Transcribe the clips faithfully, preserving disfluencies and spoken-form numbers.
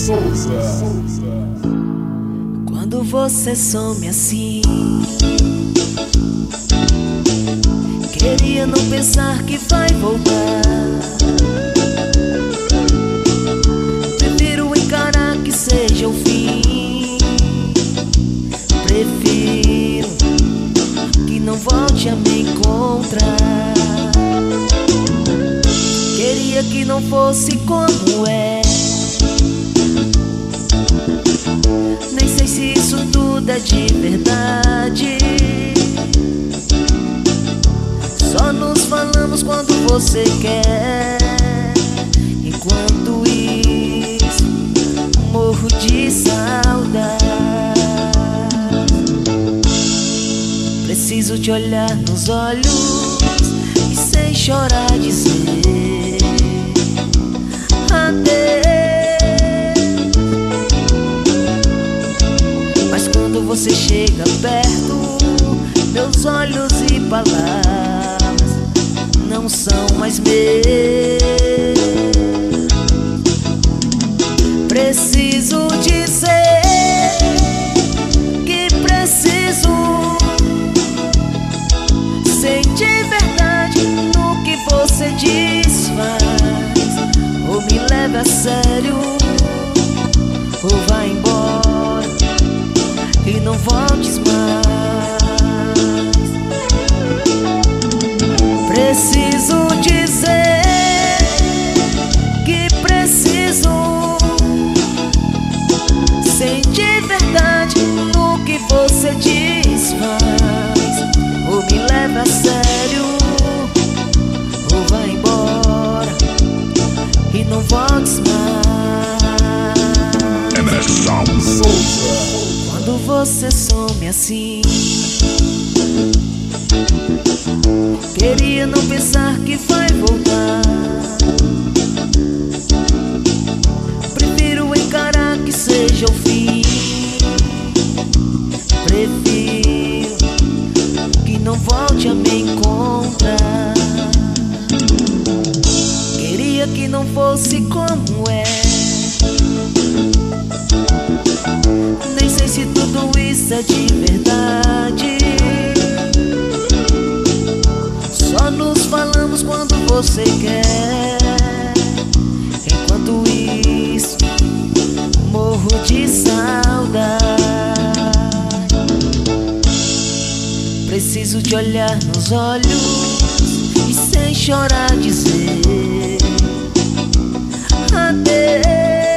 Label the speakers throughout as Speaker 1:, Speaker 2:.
Speaker 1: Souza.
Speaker 2: Quando você some assim, queria não pensar que vai voltar. Prefiro encarar que seja o fim. Prefiro que não volte a me encontrar. Queria que não fosse como é. Nem sei se isso tudo é de verdade. Só nos falamos quando você quer. Enquanto isso, morro de saudade. Preciso te olhar nos olhos e sem chorar dizer adeus. Mas quando você chega perto, meus olhos e palavras não são mais meus. Preciso dizer que preciso. Sente verdade no que você desfaz. Ou me leva a sério, ou vai embora e não voltes mais. Preciso dizer que preciso. Sente verdade no que você desfaz. Ou me leva a sério, ou vai embora e não voltes mais.
Speaker 1: Emerson Souza.
Speaker 2: Quando você some assim, queria não pensar que vai voltar. Prefiro encarar que seja o fim. Prefiro que não volte a me encontrar. Queria que não fosse como é. Nem sei se tudo isso é de verdade. Só nos falamos quando você quer. Enquanto isso, morro de saudade. Preciso te olhar nos olhos e sem chorar dizer adeus.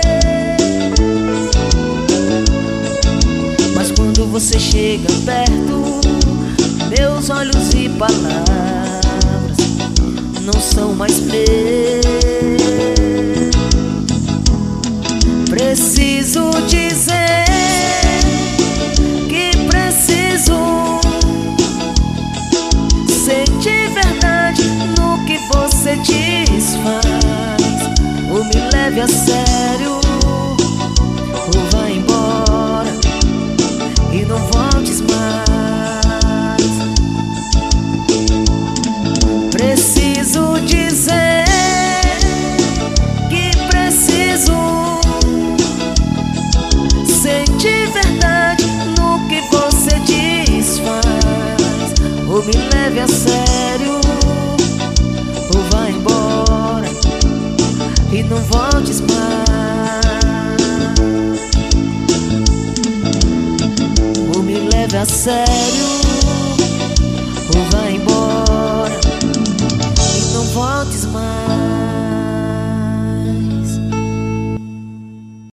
Speaker 2: Mas quando você chega perto, meus olhos e palavras não são mais meus. Preciso dizer que preciso. Sente verdade no que você desfaz. Ou me leve a sério, ou vai embora e não voltes mais. Preciso dizer que preciso. Sente verdade no que você desfaz. Ou me leve a sério, ou vai embora e não voltes mais. Ou me leve a sério,